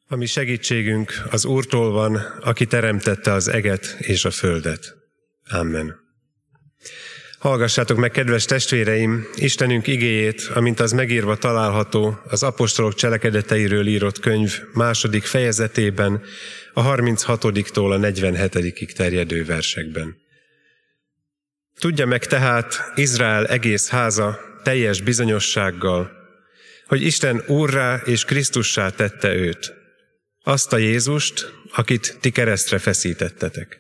A mi segítségünk az Úrtól van, aki teremtette az eget és a földet. Amen. Hallgassátok meg, kedves testvéreim, Istenünk igéjét, amint az megírva található az apostolok cselekedeteiről írott könyv 2. fejezetében, a 36-tól a 47-ig terjedő versekben. Tudja meg tehát Izrael egész háza teljes bizonyossággal, hogy Isten Úrrá és Krisztussá tette őt, azt a Jézust, akit ti keresztre feszítettetek.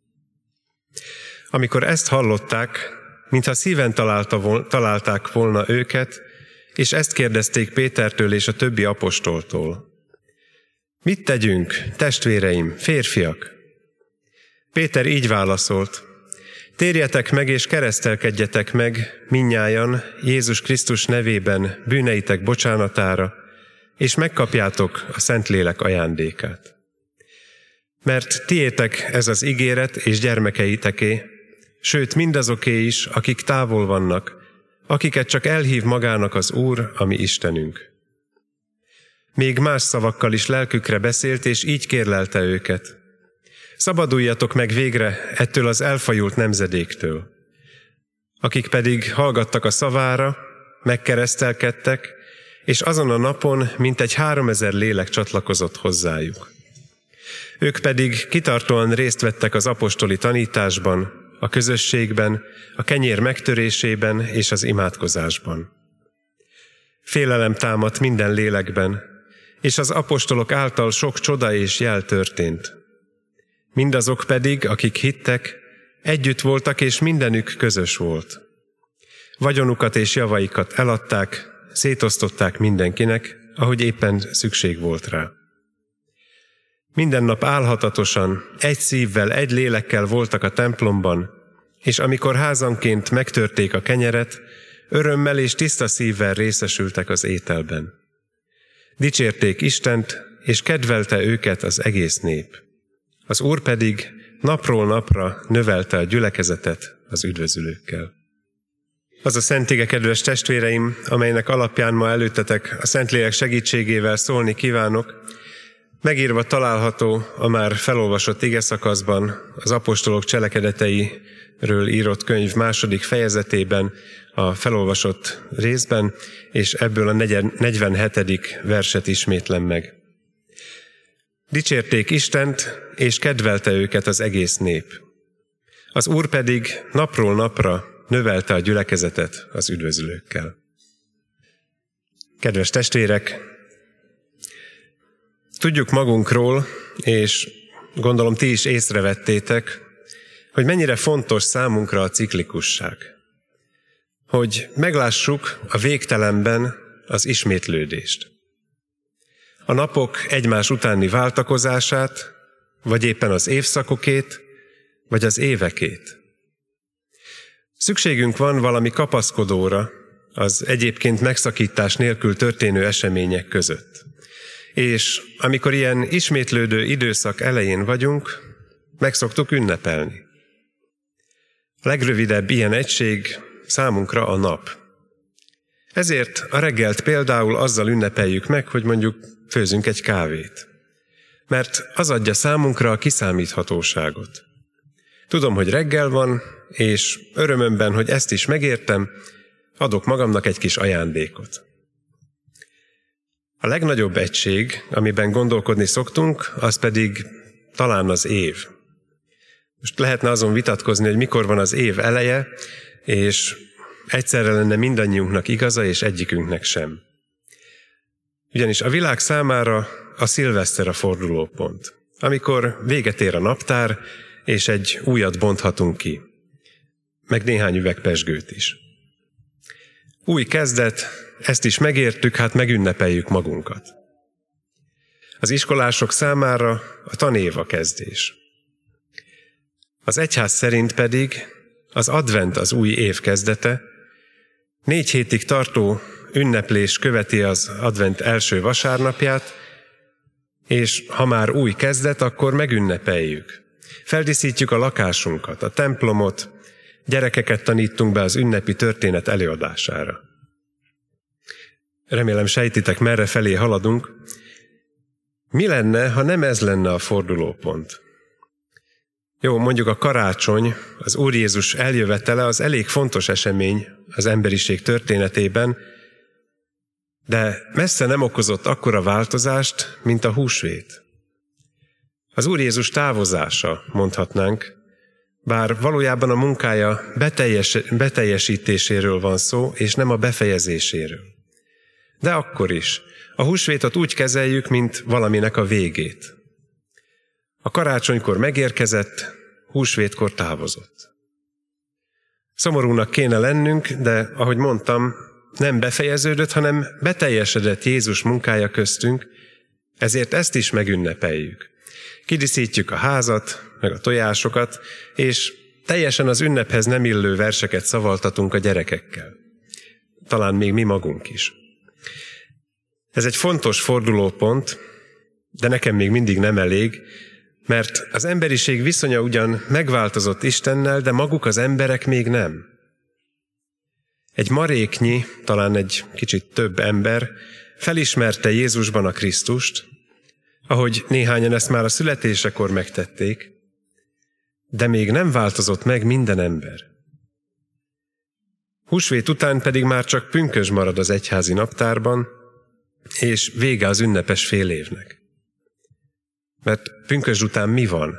Amikor ezt hallották, mintha szíven találták volna őket, és ezt kérdezték Pétertől és a többi apostoltól. Mit tegyünk, testvéreim, férfiak? Péter így válaszolt, térjetek meg és keresztelkedjetek meg mindnyájan Jézus Krisztus nevében bűneitek bocsánatára, és megkapjátok a Szentlélek ajándékát. Mert tiétek ez az ígéret és gyermekeiteké, sőt mindazoké is, akik távol vannak, akiket csak elhív magának az Úr, a mi Istenünk. Még más szavakkal is lelkükre beszélt, és így kérlelte őket. Szabaduljatok meg végre ettől az elfajult nemzedéktől. Akik pedig hallgattak a szavára, megkeresztelkedtek, és azon a napon mintegy 3000 lélek csatlakozott hozzájuk. Ők pedig kitartóan részt vettek az apostoli tanításban, a közösségben, a kenyér megtörésében és az imádkozásban. Félelem támadt minden lélekben, és az apostolok által sok csoda és jel történt. Mindazok pedig, akik hittek, együtt voltak, és mindenük közös volt. Vagyonukat és javaikat eladták, szétosztották mindenkinek, ahogy éppen szükség volt rá. Minden nap álhatatosan, egy szívvel, egy lélekkel voltak a templomban, és amikor házanként megtörték a kenyeret, örömmel és tiszta szívvel részesültek az ételben. Dicsérték Istent, és kedvelte őket az egész nép. Az Úr pedig napról napra növelte a gyülekezetet az üdvözülőkkel. Az a szent ige, kedves testvéreim, amelynek alapján ma előttetek a Szentlélek segítségével szólni kívánok, megírva található a már felolvasott igeszakaszban, az apostolok cselekedeteiről írott könyv 2. fejezetében, a felolvasott részben, és ebből a 47. verset ismétlem meg. Dicsérték Istent, és kedvelte őket az egész nép. Az Úr pedig napról napra növelte a gyülekezetet az üdvözülőkkel. Kedves testvérek, tudjuk magunkról, és gondolom ti is észrevettétek, hogy mennyire fontos számunkra a ciklikusság. Hogy meglássuk a végtelenben az ismétlődést. A napok egymás utáni váltakozását, vagy éppen az évszakokét, vagy az évekét. Szükségünk van valami kapaszkodóra az egyébként megszakítás nélkül történő események között. És amikor ilyen ismétlődő időszak elején vagyunk, meg szoktuk ünnepelni. A legrövidebb ilyen egység számunkra a nap. Ezért a reggelt például azzal ünnepeljük meg, hogy mondjuk főzünk egy kávét. Mert az adja számunkra a kiszámíthatóságot. Tudom, hogy reggel van, és örömömben, hogy ezt is megértem, adok magamnak egy kis ajándékot. A legnagyobb egység, amiben gondolkodni szoktunk, az pedig talán az év. Most lehetne azon vitatkozni, hogy mikor van az év eleje, és egyszerre lenne mindannyiunknak igaza, és egyikünknek sem. Ugyanis a világ számára a szilveszter a fordulópont, amikor véget ér a naptár, és egy újat bonthatunk ki, meg néhány üveg pezsgőt is. Új kezdet, ezt is megértük, hát megünnepeljük magunkat. Az iskolások számára a tanév a kezdés. Az egyház szerint pedig az advent az új év kezdete, 4 hétig tartó ünneplés követi az advent első vasárnapját, és ha már új kezdet, akkor megünnepeljük. Feldíszítjük a lakásunkat, a templomot, gyerekeket tanítunk be az ünnepi történet előadására. Remélem sejtitek, merre felé haladunk, Mi lenne, ha nem ez lenne a fordulópont? Jó, mondjuk a karácsony, az Úr Jézus eljövetele az elég fontos esemény az emberiség történetében, de messze nem okozott akkora változást, mint a húsvét. Az Úr Jézus távozása, mondhatnánk, bár valójában a munkája beteljesítéséről van szó, és nem a befejezéséről. De akkor is, a húsvétot úgy kezeljük, mint valaminek a végét. A karácsonykor megérkezett, húsvétkor távozott. Szomorúnak kéne lennünk, de ahogy mondtam, nem befejeződött, hanem beteljesedett Jézus munkája köztünk, ezért ezt is megünnepeljük. Kidíszítjük a házat, meg a tojásokat, és teljesen az ünnephez nem illő verseket szavaltatunk a gyerekekkel. Talán még mi magunk is. Ez egy fontos fordulópont, de nekem még mindig nem elég, mert az emberiség viszonya ugyan megváltozott Istennel, de maguk az emberek még nem. Egy maréknyi, talán egy kicsit több ember felismerte Jézusban a Krisztust, ahogy néhányan ezt már a születésekor megtették, de még nem változott meg minden ember. Húsvét után pedig már csak pünkösd marad az egyházi naptárban, és vége az ünnepes fél évnek. Mert pünkösd után mi van?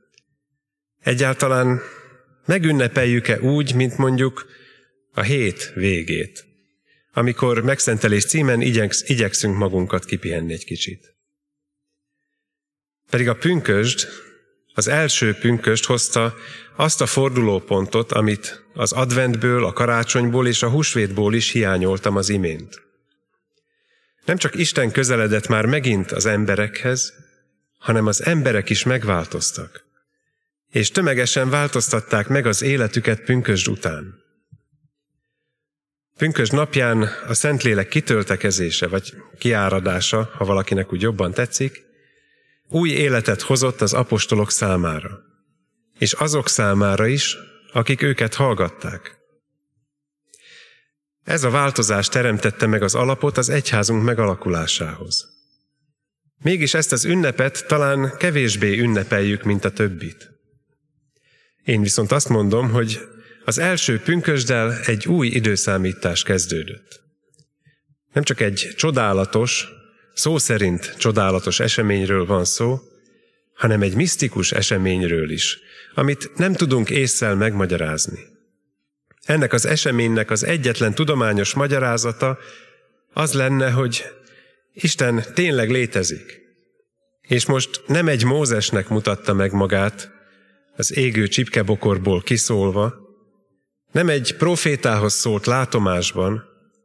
Egyáltalán megünnepeljük-e úgy, mint mondjuk a hét végét, amikor megszentelés címen igyekszünk magunkat kipihenni egy kicsit. Pedig a pünkösd, az első pünkösd hozta azt a fordulópontot, amit az adventből, a karácsonyból és a húsvétból is hiányoltam az imént. Nem csak Isten közeledett már megint az emberekhez, hanem az emberek is megváltoztak, és tömegesen változtatták meg az életüket pünkösd után. Pünkösd napján a Szentlélek kitöltekezése, vagy kiáradása, ha valakinek úgy jobban tetszik, új életet hozott az apostolok számára, és azok számára is, akik őket hallgatták. Ez a változás teremtette meg az alapot az egyházunk megalakulásához. Mégis ezt az ünnepet talán kevésbé ünnepeljük, mint a többit. Én viszont azt mondom, hogy az első pünkösddel egy új időszámítás kezdődött. Nem csak egy csodálatos, szó szerint csodálatos eseményről van szó, hanem egy misztikus eseményről is, amit nem tudunk ésszel megmagyarázni. Ennek az eseménynek az egyetlen tudományos magyarázata az lenne, hogy Isten tényleg létezik. És most nem egy Mózesnek mutatta meg magát, az égő csipkebokorból kiszólva, nem egy profétához szólt látomásban,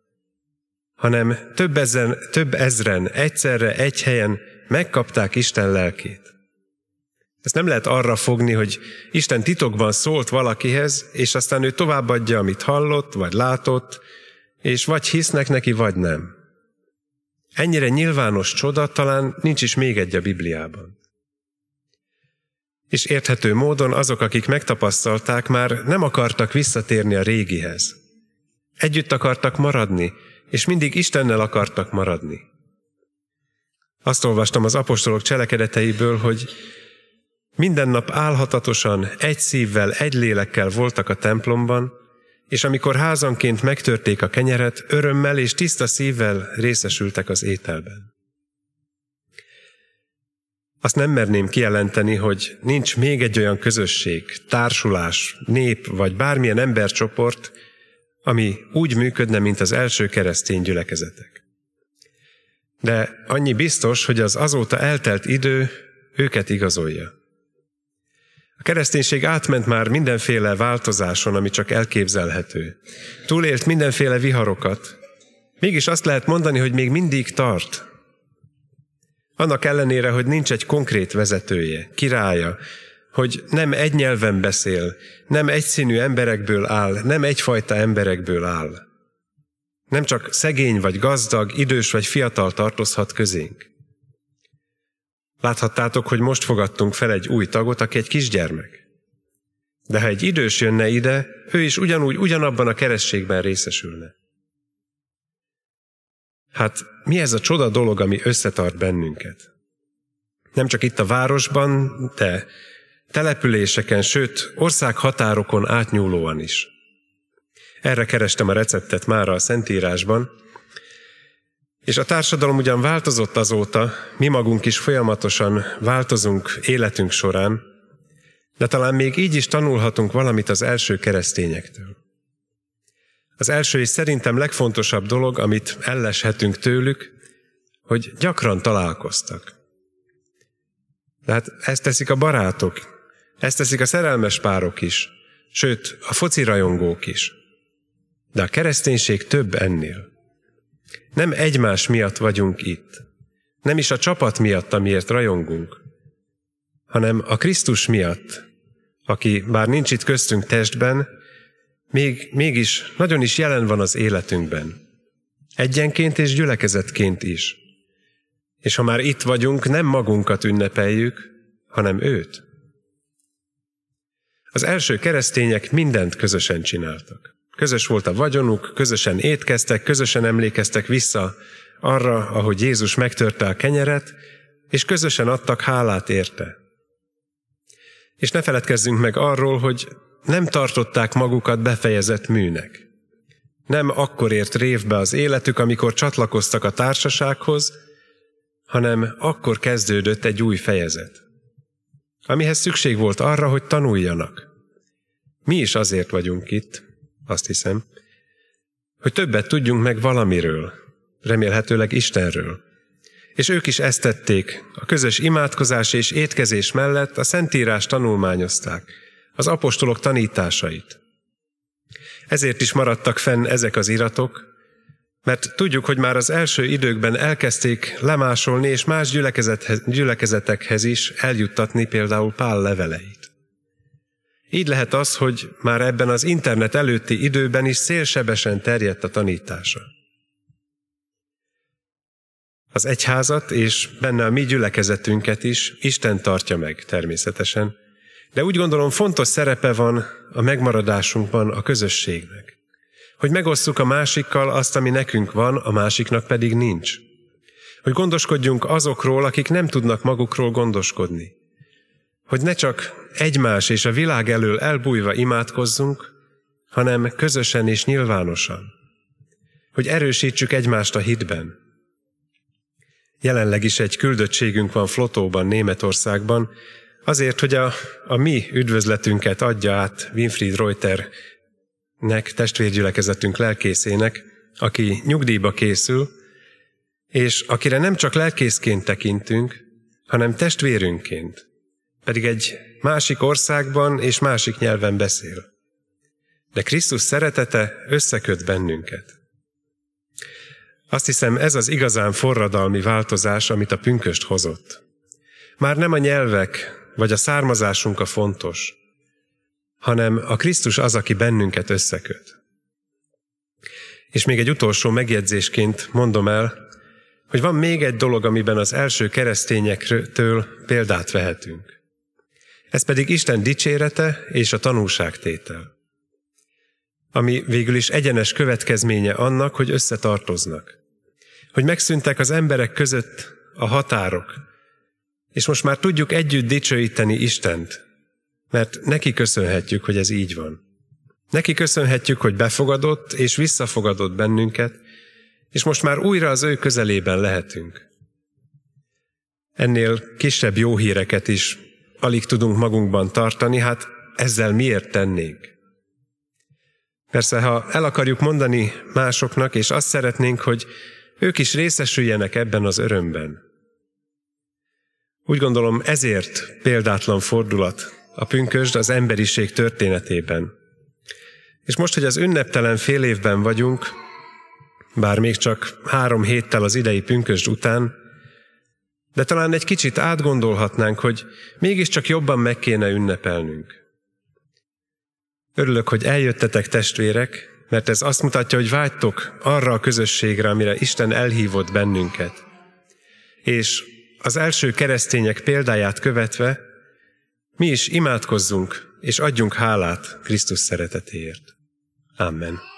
hanem több ezren egyszerre egy helyen megkapták Isten lelkét. Ezt nem lehet arra fogni, hogy Isten titokban szólt valakihez, és aztán ő továbbadja, amit hallott, vagy látott, és vagy hisznek neki, vagy nem. Ennyire nyilvános csoda talán nincs is még egy a Bibliában. És érthető módon azok, akik megtapasztalták, már nem akartak visszatérni a régihez. Együtt akartak maradni, és mindig Istennel akartak maradni. Azt olvastam az apostolok cselekedeteiből, hogy minden nap álhatatosan, egy szívvel, egy lélekkel voltak a templomban, és amikor házanként megtörték a kenyeret, örömmel és tiszta szívvel részesültek az ételben. Azt nem merném kijelenteni, hogy nincs még egy olyan közösség, társulás, nép vagy bármilyen embercsoport, ami úgy működne, mint az első keresztény gyülekezetek. De annyi biztos, hogy az azóta eltelt idő őket igazolja. A kereszténység átment már mindenféle változáson, ami csak elképzelhető. Túlélt mindenféle viharokat. Mégis azt lehet mondani, hogy még mindig tart. Annak ellenére, hogy nincs egy konkrét vezetője, királya, hogy nem egy nyelven beszél, nem egyszínű emberekből áll, nem egyfajta emberekből áll. Nem csak szegény vagy gazdag, idős vagy fiatal tartozhat közénk. Láthattátok, hogy most fogadtunk fel egy új tagot, aki egy kisgyermek. De ha egy idős jönne ide, ő is ugyanabban a keresztségben részesülne. Hát mi ez a csoda dolog, ami összetart bennünket? Nem csak itt a városban, de településeken, sőt, országhatárokon átnyúlóan is. Erre kerestem a receptet mára a Szentírásban, és a társadalom ugyan változott azóta, mi magunk is folyamatosan változunk életünk során, de talán még így is tanulhatunk valamit az első keresztényektől. Az első és szerintem legfontosabb dolog, amit elleshetünk tőlük, hogy gyakran találkoztak. Tehát ezt teszik a barátok, ezt teszik a szerelmes párok is, sőt, a focirajongók is. De a kereszténység több ennél. Nem egymás miatt vagyunk itt. Nem is a csapat miatt, amiért rajongunk, hanem a Krisztus miatt, aki bár nincs itt köztünk testben, mégis nagyon is jelen van az életünkben. Egyenként és gyülekezetként is. És ha már itt vagyunk, nem magunkat ünnepeljük, hanem őt. Az első keresztények mindent közösen csináltak. Közös volt a vagyonuk, közösen étkeztek, közösen emlékeztek vissza arra, ahogy Jézus megtörte a kenyeret, és közösen adtak hálát érte. És ne feledkezzünk meg arról, hogy nem tartották magukat befejezett műnek. Nem akkor ért révbe az életük, amikor csatlakoztak a társasághoz, hanem akkor kezdődött egy új fejezet, amihez szükség volt arra, hogy tanuljanak. Mi is azért vagyunk itt, azt hiszem, hogy többet tudjunk meg valamiről, remélhetőleg Istenről. És ők is ezt tették, a közös imádkozás és étkezés mellett a Szentírást tanulmányozták, az apostolok tanításait. Ezért is maradtak fenn ezek az iratok, mert tudjuk, hogy már az első időkben elkezdték lemásolni és más gyülekezetekhez is eljuttatni például Pál leveleit. Így lehet az, hogy már ebben az internet előtti időben is szélsebesen terjedt a tanítása. Az egyházat és benne a mi gyülekezetünket is Isten tartja meg természetesen, de úgy gondolom fontos szerepe van a megmaradásunkban a közösségnek. Hogy megosszuk a másikkal azt, ami nekünk van, a másiknak pedig nincs. Hogy gondoskodjunk azokról, akik nem tudnak magukról gondoskodni. Hogy ne csak egymás és a világ elől elbújva imádkozzunk, hanem közösen és nyilvánosan. Hogy erősítsük egymást a hitben. Jelenleg is egy küldöttségünk van Flotóban, Németországban, azért, hogy a mi üdvözletünket adja át Winfried Reuternek, testvérgyülekezetünk lelkészének, aki nyugdíjba készül, és akire nem csak lelkészként tekintünk, hanem testvérünként, pedig egy másik országban és másik nyelven beszél. De Krisztus szeretete összeköt bennünket. Azt hiszem, ez az igazán forradalmi változás, amit a pünkösd hozott. Már nem a nyelvek vagy a származásunk a fontos, hanem a Krisztus az, aki bennünket összeköt. És még egy utolsó megjegyzésként mondom el, hogy van még egy dolog, amiben az első keresztényektől példát vehetünk. Ez pedig Isten dicsérete és a tanúságtétel, ami végül is egyenes következménye annak, hogy összetartoznak. Hogy megszűntek az emberek között a határok, és most már tudjuk együtt dicsőíteni Istent, mert neki köszönhetjük, hogy ez így van. Neki köszönhetjük, hogy befogadott és visszafogadott bennünket, és most már újra az ő közelében lehetünk. Ennél kisebb jó híreket is alig tudunk magunkban tartani, hát ezzel miért tennénk? Persze, ha el akarjuk mondani másoknak, és azt szeretnénk, hogy ők is részesüljenek ebben az örömben. Úgy gondolom, ezért példátlan fordulat a pünkösd az emberiség történetében. És most, hogy az ünneptelen fél évben vagyunk, bár még csak 3 héttel az idei pünkösd után, de talán egy kicsit átgondolhatnánk, hogy mégiscsak jobban meg kéne ünnepelnünk. Örülök, hogy eljöttetek, testvérek, mert ez azt mutatja, hogy vágytok arra a közösségre, amire Isten elhívott bennünket. És az első keresztények példáját követve mi is imádkozzunk és adjunk hálát Krisztus szeretetéért. Amen.